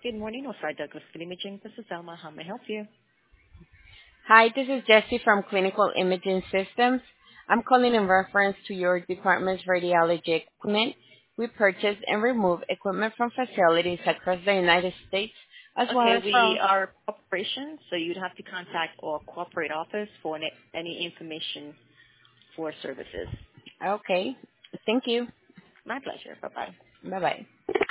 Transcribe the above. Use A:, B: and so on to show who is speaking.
A: Good morning, Northside Douglas Good Imaging. This is Elma. How may I help you?
B: Hi, this is Jessie from Clinical Imaging Systems. I'm calling in reference to your department's radiology equipment. We purchase and remove equipment from facilities across the United States as well
A: Okay,
B: as
A: we
B: from...
A: are a corporation, so you'd have to contact our corporate office for any information for services.
B: Okay, thank you.
A: My pleasure. Bye-bye.
B: Bye-bye.